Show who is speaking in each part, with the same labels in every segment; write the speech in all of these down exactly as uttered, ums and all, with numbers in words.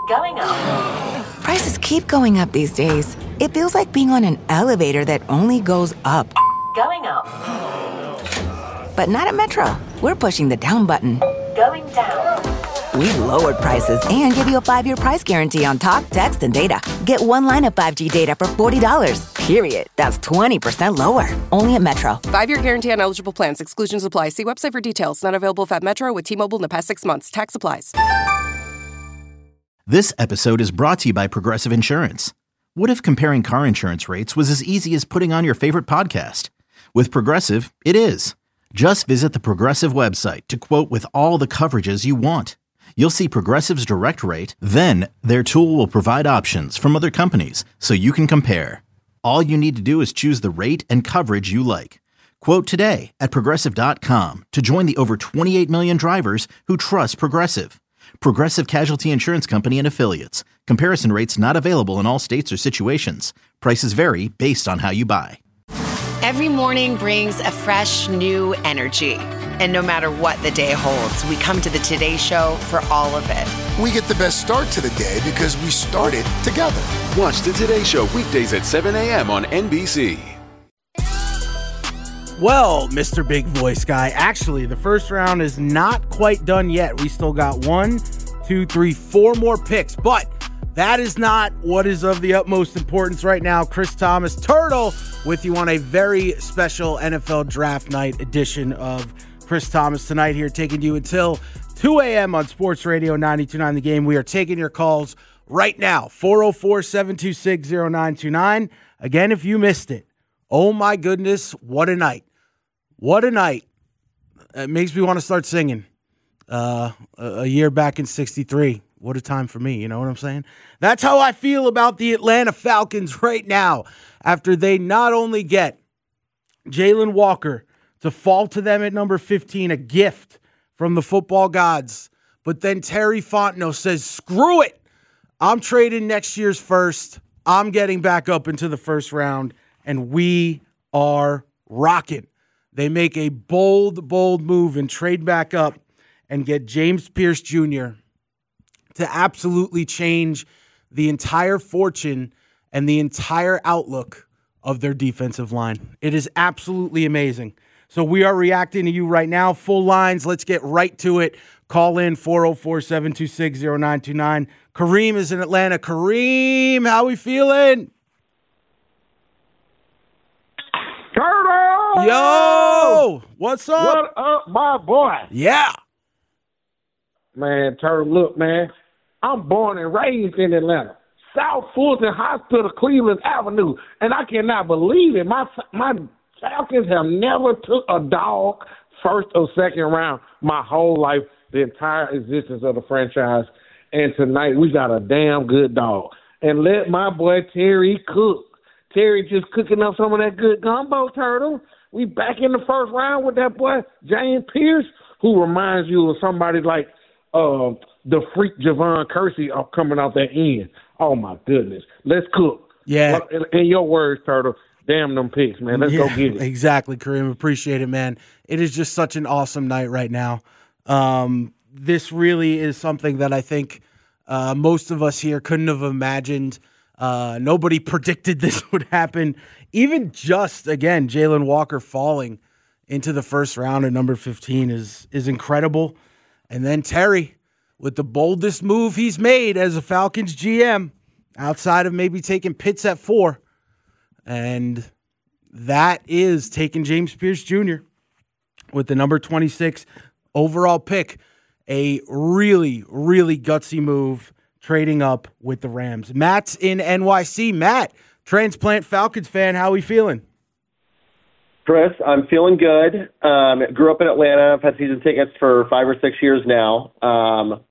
Speaker 1: Going up.
Speaker 2: Prices keep going up these days. It feels like being on an elevator that only goes up.
Speaker 1: Going up.
Speaker 2: But not at Metro. We're pushing the down button.
Speaker 1: Going down.
Speaker 2: We've lowered prices and give you a five-year price guarantee on talk, text, and data. Get one line of five G data for forty dollars. Period. That's twenty percent lower. Only at Metro.
Speaker 3: Five-year guarantee on eligible plans. Exclusions apply. See website for details. Not available at Metro with T-Mobile in the past six months. Tax applies.
Speaker 4: This episode is brought to you by Progressive Insurance. What if comparing car insurance rates was as easy as putting on your favorite podcast? With Progressive, it is. Just visit the Progressive website to quote with all the coverages you want. You'll see Progressive's direct rate, then their tool will provide options from other companies so you can compare. All you need to do is choose the rate and coverage you like. Quote today at Progressive dot com to join the over twenty-eight million drivers who trust Progressive. Progressive Casualty Insurance Company and Affiliates. Comparison rates not available in all states or situations. Prices vary based on how you buy.
Speaker 5: Every morning brings a fresh, new energy. And no matter what the day holds, we come to the Today Show for all of it.
Speaker 6: We get the best start to the day because we started together.
Speaker 7: Watch the Today Show weekdays at seven a.m. on N B C.
Speaker 8: Well, Mister Big Voice Guy, actually, the first round is not quite done yet. We still got one, two, three, four more picks, but that is not what is of the utmost importance right now. Chris Thomas, Turtle, with you on a very special N F L Draft Night edition of Chris Thomas tonight here, taking you until two a.m. on Sports Radio ninety-two point nine The Game. We are taking your calls right now, four oh four, seven two six, oh nine two nine. Again, if you missed it, oh my goodness, what a night. What a night. It makes me want to start singing. Uh, a year back in sixty-three. What a time for me, you know what I'm saying? That's how I feel about the Atlanta Falcons right now after they not only get Jalen Walker to fall to them at number fifteen, a gift from the football gods, but then Terry Fontenot says, screw it. I'm trading next year's first. I'm getting back up into the first round, and we are rocking. They make a bold, bold move and trade back up and get James Pierce Junior to absolutely change the entire fortune and the entire outlook of their defensive line. It is absolutely amazing. So we are reacting to you right now. Full lines. Let's get right to it. Call in four oh four, seven two six, oh nine two nine. Kareem is in Atlanta. Kareem, how we feeling?
Speaker 9: Turtle!
Speaker 8: Yo! What's up?
Speaker 9: What up, my boy?
Speaker 8: Yeah.
Speaker 9: Man, Turtle, look, man. I'm born and raised in Atlanta. South Fulton Hospital, Cleveland Avenue. And I cannot believe it. My my Falcons have never took a dog first or second round my whole life, the entire existence of the franchise. And tonight we got a damn good dog. And let my boy Terry cook. Terry just cooking up some of that good gumbo, Turtle. We back in the first round with that boy, James Pierce, who reminds you of somebody like uh, the freak Javon Kersey coming out that end. Oh, my goodness. Let's cook.
Speaker 8: Yeah.
Speaker 9: In, in your words, Turtle, damn them picks, man. Let's
Speaker 8: yeah,
Speaker 9: go get it.
Speaker 8: Exactly, Kareem. Appreciate it, man. It is just such an awesome night right now. Um, this really is something that I think uh, most of us here couldn't have imagined. Uh, nobody predicted this would happen. Even just, again, Jalen Walker falling into the first round at number fifteen is is incredible. And then Terry, with the boldest move he's made as a Falcons G M, outside of maybe taking Pitts at four. And that is taking James Pierce Junior with the number twenty-six overall pick. A really, really gutsy move, trading up with the Rams. Matt's in N Y C. Matt, transplant Falcons fan, how are we feeling?
Speaker 10: Chris, I'm feeling good. Um, grew up in Atlanta. I've had season tickets for five or six years now. Um,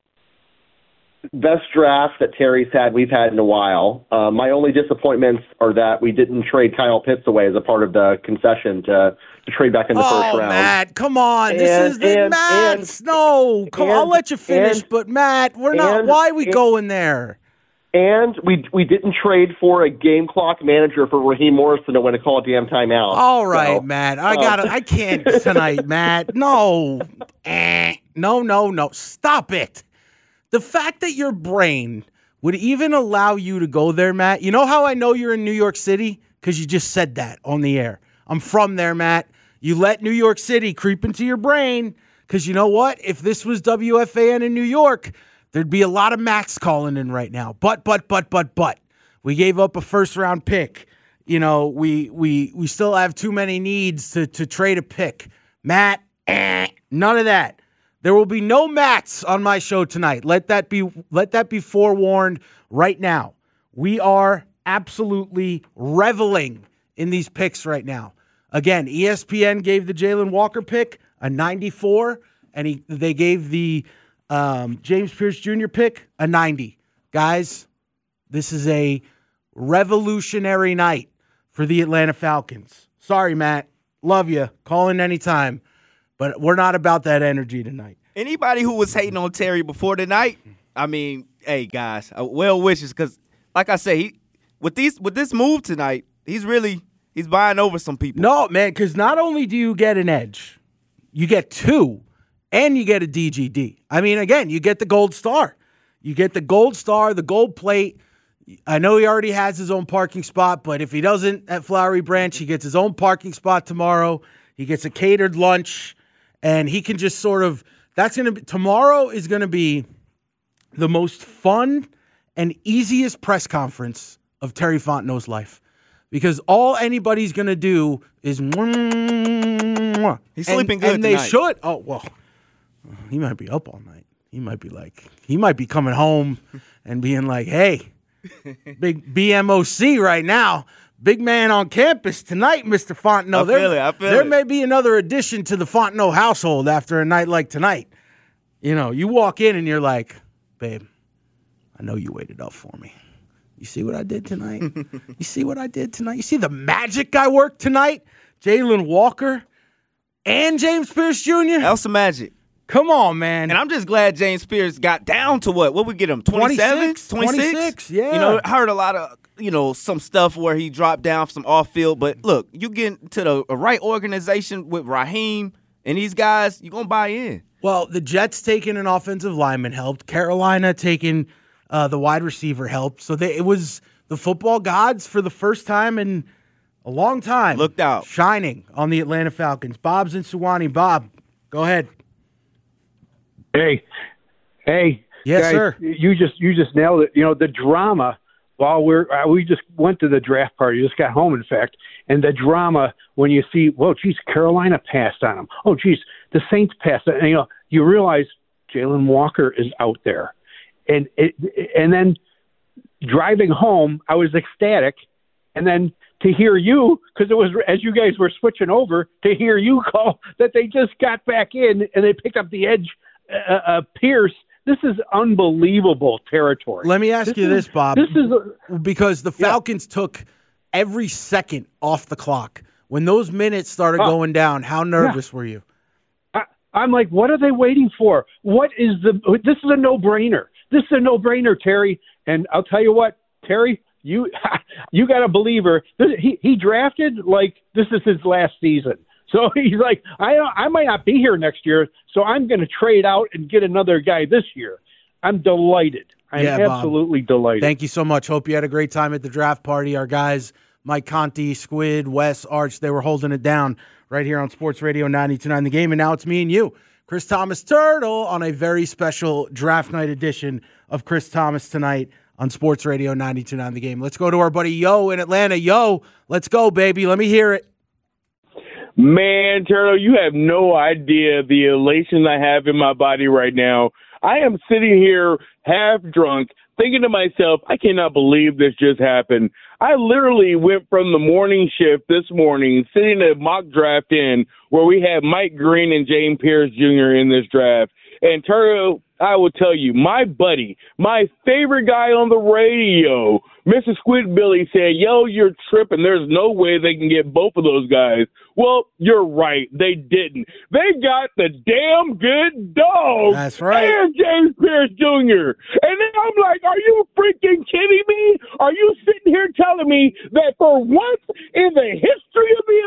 Speaker 10: best draft that Terry's had, we've had in a while. Uh, my only disappointments are that we didn't trade Kyle Pitts away as a part of the concession to, to trade back in the
Speaker 8: oh,
Speaker 10: first round.
Speaker 8: Matt, come on.
Speaker 10: And,
Speaker 8: this is the
Speaker 10: and,
Speaker 8: Matt's.
Speaker 10: And,
Speaker 8: no, come,
Speaker 10: and,
Speaker 8: I'll let you finish,
Speaker 10: and,
Speaker 8: but Matt, we're not.
Speaker 10: and,
Speaker 8: why are we
Speaker 10: and,
Speaker 8: going there?
Speaker 10: And we we didn't trade for a game clock manager for Raheem Morrison to win a call a damn timeout.
Speaker 8: All right,
Speaker 10: so,
Speaker 8: Matt. I
Speaker 10: um,
Speaker 8: got I can't tonight, Matt. No. Eh. No, no, no. Stop it. The fact that your brain would even allow you to go there, Matt. You know how I know you're in New York City? Because you just said that on the air. I'm from there, Matt. You let New York City creep into your brain because you know what? If this was W F A N in New York, there'd be a lot of Matts calling in right now. But, but, but, but, but. We gave up a first-round pick. You know, we we we still have too many needs to, to trade a pick. Matt, eh, none of that. There will be no Matts on my show tonight. Let that be let that be forewarned right now. We are absolutely reveling in these picks right now. Again, E S P N gave the Jalen Walker pick a ninety-four, and he they gave the um, James Pierce Junior pick a ninety. Guys, this is a revolutionary night for the Atlanta Falcons. Sorry, Matt. Love you. Call in anytime. But we're not about that energy tonight.
Speaker 11: Anybody who was hating on Terry before tonight, I mean, hey, guys, uh, well wishes. Because, like I say, he, with these with this move tonight, he's really he's buying over some people.
Speaker 8: No, man, because not only do you get an edge, you get two, and you get a D G D. I mean, again, you get the gold star. You get the gold star, the gold plate. I know he already has his own parking spot, but if he doesn't at Flowery Branch, he gets his own parking spot tomorrow. He gets a catered lunch, and he can just sort of – that's going to be – tomorrow is going to be the most fun and easiest press conference of Terry Fontenot's life because all anybody's going to do is –
Speaker 11: He's sleeping good
Speaker 8: And they
Speaker 11: tonight.
Speaker 8: should. Oh, well, he might be up all night. He might be like – he might be coming home and being like, hey – big B M O C right now. Big man on campus tonight, Mister Fontenot.
Speaker 11: I
Speaker 8: there,
Speaker 11: feel it. I feel
Speaker 8: there
Speaker 11: it.
Speaker 8: may be another addition to the Fontenot household after a night like tonight. You know, you walk in and you're like, babe, I know you waited up for me. You see what I did tonight? You see what I did tonight? You see the magic I worked tonight? Jalen Walker and James Pierce Junior?
Speaker 11: That was some magic.
Speaker 8: Come on, man.
Speaker 11: And I'm just glad James Pierce got down to what? What we get him? twenty-seven?
Speaker 8: twenty-six, twenty-six, yeah.
Speaker 11: You know, I heard a lot of, you know, some stuff where he dropped down from some off field. But look, you get into the a right organization with Raheem and these guys, you're going to buy in.
Speaker 8: Well, the Jets taking an offensive lineman helped. Carolina taking uh, the wide receiver helped. So they, it was the football gods for the first time in a long time.
Speaker 11: Looked out.
Speaker 8: Shining on the Atlanta Falcons. Bob's in Suwannee. Bob, go ahead.
Speaker 9: Hey, hey,
Speaker 8: Yes,
Speaker 9: guys,
Speaker 8: sir.
Speaker 9: You just you just nailed it. You know the drama. While we're uh, we just went to the draft party, just got home, in fact, and the drama when you see, well, geez, Carolina passed on them. Oh, geez, the Saints passed on. And, you know, you realize Jalen Walker is out there, and it, and then driving home, I was ecstatic, and then to hear you, because it was as you guys were switching over, to hear you call that they just got back in and they picked up the edge. Uh, uh, Pierce, this is unbelievable territory.
Speaker 8: Let me ask
Speaker 9: this
Speaker 8: you
Speaker 9: is,
Speaker 8: this, Bob.
Speaker 9: This is a,
Speaker 8: because the Falcons yeah. took every second off the clock. When those minutes started oh, going down, how nervous
Speaker 9: yeah.
Speaker 8: were you?
Speaker 9: I, I'm like, what are they waiting for? What is the – this is a no-brainer. This is a no-brainer, Terry. And I'll tell you what, Terry, you you got a believer. This, he, he drafted like this is his last season. So he's like, I I might not be here next year, so I'm going to trade out and get another guy this year. I'm delighted. I'm
Speaker 8: yeah,
Speaker 9: absolutely
Speaker 8: Bob.
Speaker 9: delighted.
Speaker 8: Thank you so much. Hope you had a great time at the draft party. Our guys, Mike Conti, Squid, Wes, Arch, they were holding it down right here on Sports Radio ninety-two point nine The Game. And now it's me and you, Chris Thomas Turtle, on a very special draft night edition of Chris Thomas tonight on Sports Radio ninety-two point nine The Game. Let's go to our buddy Yo in Atlanta. Yo, let's go, baby. Let me hear it.
Speaker 12: Man, Turtle, you have no idea the elation I have in my body right now. I am sitting here half drunk, thinking to myself, I cannot believe this just happened. I literally went from the morning shift this morning, sitting at mock draft in, where we had Mike Green and James Pierce Junior in this draft. And Turtle, I will tell you, my buddy, my favorite guy on the radio, Mister Squidbilly, said, yo, you're tripping. There's no way they can get both of those guys. Well, you're right. They didn't. They got the damn good dog.
Speaker 8: That's right.
Speaker 12: And James Pierce Junior And then I'm like, are you freaking kidding me? Are you sitting here telling me that for once in the history of the Atlanta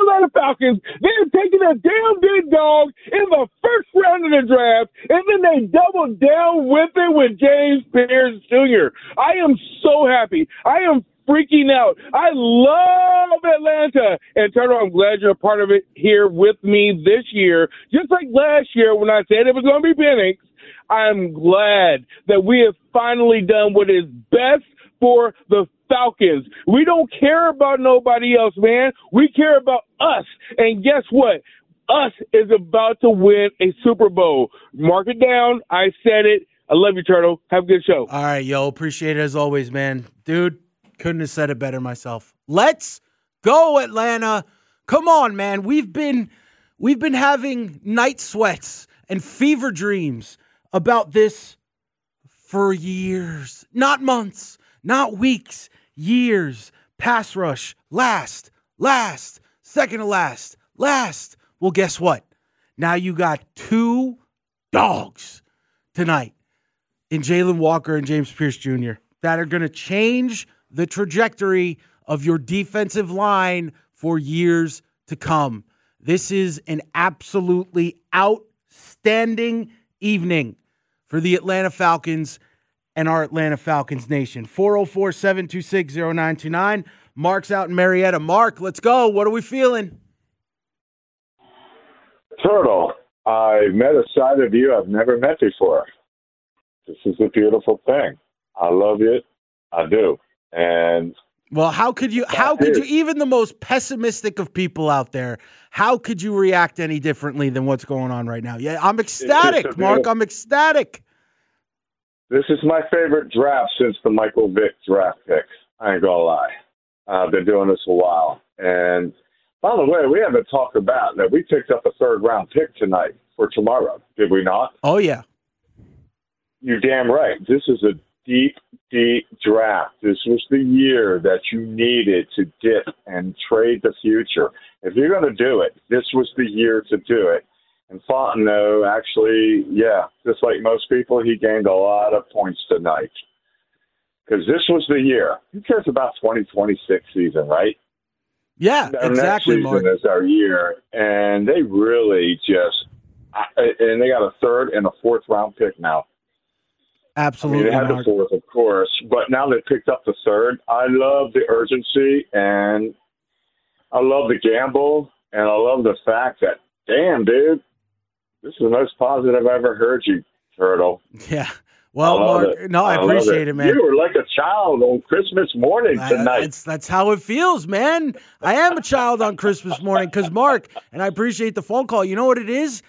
Speaker 12: Falcons. They're taking a damn big dog in the first round of the draft, and then they doubled down with it with James Pierce Junior I am so happy. I am freaking out. I love Atlanta. And Turtle, I'm glad you're a part of it here with me this year. Just like last year when I said it was going to be Penix, I'm glad that we have finally done what is best for the Falcons. We don't care about nobody else, man. We care about us. And guess what? Us is about to win a Super Bowl. Mark it down. I said it. I love you, Turtle. Have a good show.
Speaker 8: All right, yo. Appreciate it as always, man. Dude, couldn't have said it better myself. Let's go, Atlanta. Come on, man. We've been we've been having night sweats and fever dreams about this for years. Not months, not weeks, years. Pass rush, last, last, second to last, last. Well, guess what? Now you got two dogs tonight in Jalen Walker and James Pierce Junior that are going to change the trajectory of your defensive line for years to come. This is an absolutely outstanding evening for the Atlanta Falcons and our Atlanta Falcons nation. four oh four, seven two six, oh nine two nine. Mark's out in Marietta. Mark, let's go. What are we feeling?
Speaker 13: Turtle, I met a side of you I've never met before. This is a beautiful thing. I love it. I do. And
Speaker 8: well, how could you, how could you, even the most pessimistic of people out there, how could you react any differently than what's going on right now? Yeah, I'm ecstatic, Mark. I'm ecstatic.
Speaker 13: This is my favorite draft since the Michael Vick draft picks. I ain't gonna lie. I've been doing this a while. And by the way, we haven't talked about that we picked up a third round pick tonight for tomorrow. Did we not?
Speaker 8: Oh, yeah.
Speaker 13: You're damn right. This is a deep, deep draft. This was the year that you needed to get and trade the future. If you're going to do it, this was the year to do it. And Fontenot actually, yeah, just like most people, he gained a lot of points tonight. Because this was the year. Who cares about twenty twenty-six season, right?
Speaker 8: Yeah,
Speaker 13: our
Speaker 8: exactly,
Speaker 13: next season
Speaker 8: Mark.
Speaker 13: is our year. And they really just, and they got a third and a fourth round pick now.
Speaker 8: Absolutely.
Speaker 13: I mean, they had
Speaker 8: Mark.
Speaker 13: the fourth, of course, but now they picked up the third. I love the urgency, and I love the gamble, and I love the fact that, damn, dude, this is the most positive I've ever heard you, Turtle.
Speaker 8: Yeah. Well, Mark,
Speaker 13: it.
Speaker 8: no, I,
Speaker 13: I
Speaker 8: appreciate
Speaker 13: it.
Speaker 8: it, man.
Speaker 13: You were like a child on Christmas morning tonight.
Speaker 8: That's, that's how it feels, man. I am a child on Christmas morning because, Mark, and I appreciate the phone call. You know what it is?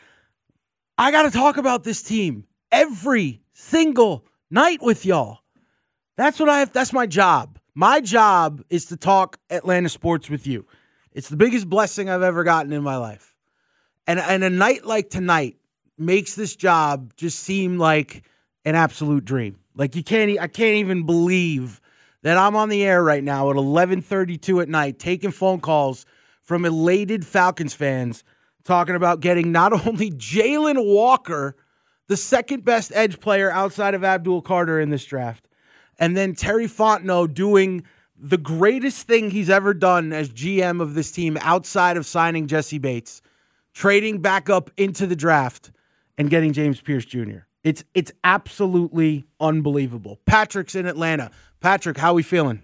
Speaker 8: I got to talk about this team every single night with y'all. That's what I have. That's my job. My job is to talk Atlanta sports with you. It's the biggest blessing I've ever gotten in my life. And, and a night like tonight makes this job just seem like an absolute dream. Like you can't, I can't even believe that I'm on the air right now at eleven thirty-two at night taking phone calls from elated Falcons fans talking about getting not only Jalen Walker, the second best edge player outside of Abdul Carter in this draft, and then Terry Fontenot doing the greatest thing he's ever done as G M of this team outside of signing Jesse Bates, trading back up into the draft and getting James Pierce Junior It's it's absolutely unbelievable. Patrick's in Atlanta. Patrick, how we feeling?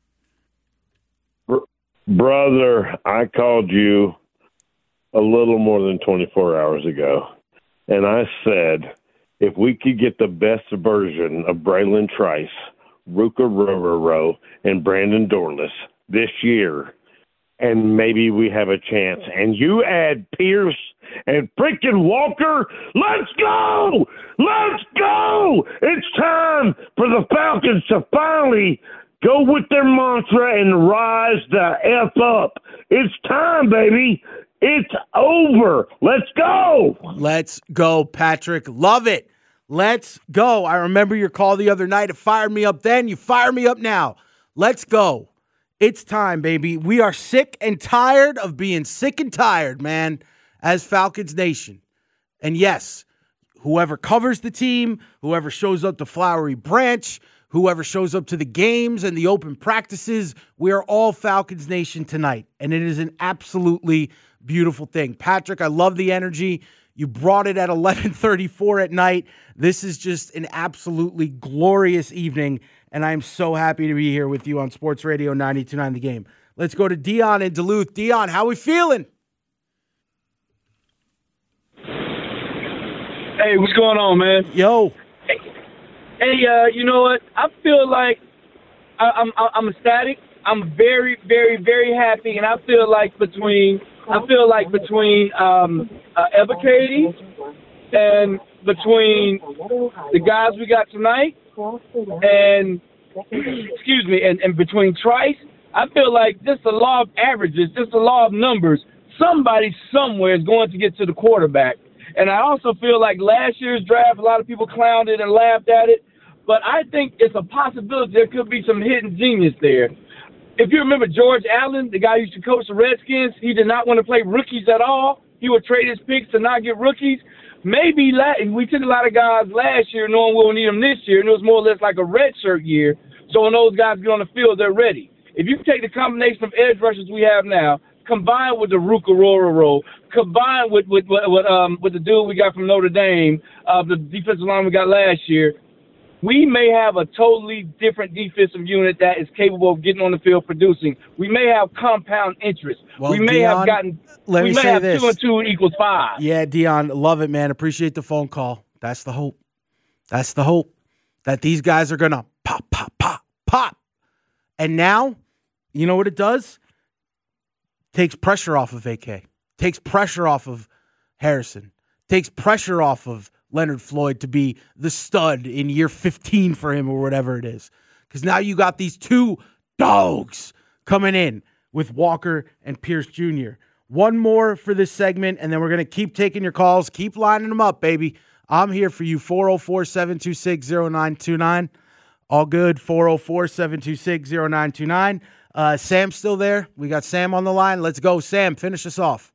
Speaker 14: Brother, I called you a little more than twenty-four hours ago, and I said if we could get the best version of Braylon Trice, Ruka Rororo, and Brandon Dorless this year, and maybe we have a chance. And you add Pierce and freaking Walker. Let's go! Let's go! It's time for the Falcons to finally go with their mantra and rise the F up. It's time, baby. It's over. Let's go.
Speaker 8: Let's go, Patrick. Love it. Let's go. I remember your call the other night. It fired me up then. You fire me up now. Let's go. It's time, baby. We are sick and tired of being sick and tired, man, as Falcons Nation. And yes, whoever covers the team, whoever shows up to Flowery Branch, whoever shows up to the games and the open practices, we are all Falcons Nation tonight. And it is an absolutely beautiful thing. Patrick, I love the energy. You brought it at eleven thirty-four at night. This is just an absolutely glorious evening, and I'm so happy to be here with you on Sports Radio ninety-two point nine The Game. Let's go to Dion in Duluth. Dion, how we feeling?
Speaker 15: Hey, what's going on, man?
Speaker 8: Yo.
Speaker 15: Hey, hey uh, you know what? I feel like I, I'm I'm ecstatic. I'm very, very, very happy, and I feel like between I feel like between um, uh, Ebiketie and between the guys we got tonight, and excuse me, and, and between Trice, I feel like just the law of averages, just the law of numbers. Somebody somewhere is going to get to the quarterback. And I also feel like last year's draft, a lot of people clowned it and laughed at it. But I think it's a possibility there could be some hidden genius there. If you remember George Allen, the guy who used to coach the Redskins, he did not want to play rookies at all. He would trade his picks to not get rookies. Maybe la- we took a lot of guys last year knowing we'll need them this year, and it was more or less like a redshirt year. So when those guys get on the field, they're ready. If you take the combination of edge rushers we have now, combined with the Ruka Rororo, combined with with with, um, with the dude we got from Notre Dame, uh, the defensive line we got last year, we may have a totally different defensive unit that is capable of getting on the field producing. We may have compound interest.
Speaker 8: Well,
Speaker 15: we may
Speaker 8: Dion,
Speaker 15: have gotten.
Speaker 8: let
Speaker 15: we
Speaker 8: me
Speaker 15: may
Speaker 8: say
Speaker 15: have
Speaker 8: this.
Speaker 15: two and two equals five.
Speaker 8: Yeah, Dion, love it, man. Appreciate the phone call. That's the hope. That's the hope that these guys are gonna pop, pop, pop, pop. And now, you know what it does? Takes pressure off of A K. Takes pressure off of Harrison. Takes pressure off of Leonard Floyd to be the stud in year fifteen for him or whatever it is. Because now you got these two dogs coming in with Walker and Pierce Junior One more for this segment, and then we're going to keep taking your calls. Keep lining them up, baby. I'm here for you, four oh four, seven two six, oh nine two nine. All good, four oh four, seven two six, oh nine two nine. Uh, Sam's still there. We got Sam on the line. Let's go. Sam, finish us off.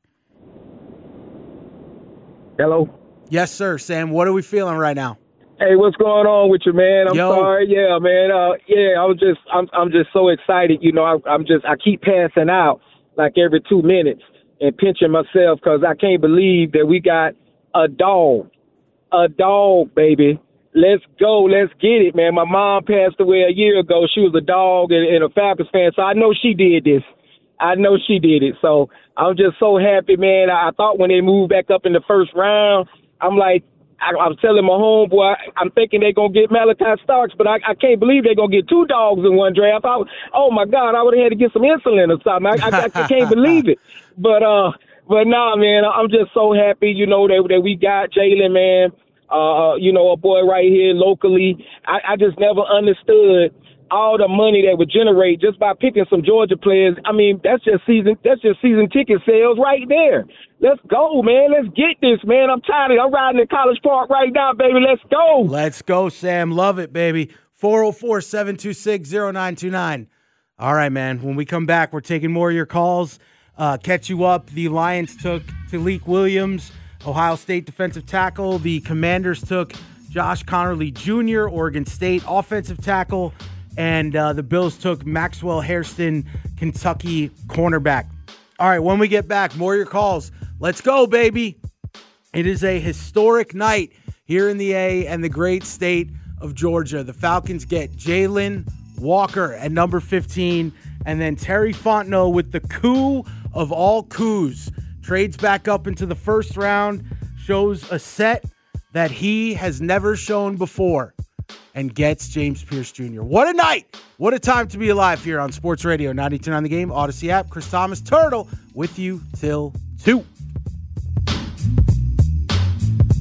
Speaker 9: Hello?
Speaker 8: Yes, sir. Sam, what are we feeling right now?
Speaker 9: Hey, what's going on with you, man? I'm
Speaker 8: Yo.
Speaker 9: sorry. Yeah, man. Uh, yeah, I was just, I'm, I'm just so excited. You know, I, I'm just, I keep passing out like every two minutes and pinching myself because I can't believe that we got a dog, a dog, baby. Let's go. Let's get it, man. My mom passed away a year ago. She was a dog and, and a Falcons fan, so I know she did this. I know she did it. So I'm just so happy, man. I, I thought when they moved back up in the first round, I'm like, I, I was telling my homeboy, I'm thinking they're going to get Malachi Starks, but I, I can't believe they're going to get two dogs in one draft. I, oh, my God, I would have had to get some insulin or something. I, I, I can't believe it. But, uh, but nah, man, I'm just so happy, you know, that, that we got Jalen, man. Uh, you know, a boy right here locally. I, I just never understood all the money that would generate just by picking some Georgia players. I mean, that's just season that's just season ticket sales right there. Let's go, man. Let's get this, man. I'm tired of I'm riding in College Park right now, baby. Let's go.
Speaker 8: Let's go, Sam. Love it, baby. four oh four, seven two six, oh nine two nine. All right, man. When we come back, we're taking more of your calls. Uh, catch you up. The Lions took Talik Williams, Ohio State defensive tackle. The Commanders took Josh Connerly Junior, Oregon State offensive tackle. And uh, the Bills took Maxwell Hairston, Kentucky cornerback. All right, when we get back, more of your calls. Let's go, baby. It is a historic night here in the A and the great state of Georgia. The Falcons get Jalen Walker at number fifteen, and then Terry Fontenot with the coup of all coups. Trades back up into the first round, shows a set that he has never shown before, and gets James Pierce Junior What a night! What a time to be alive here on Sports Radio ninety-two point nine The Game, Odyssey app. Chris Thomas, Turtle, with you till two.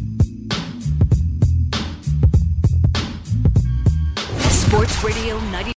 Speaker 16: Sports Radio ninety.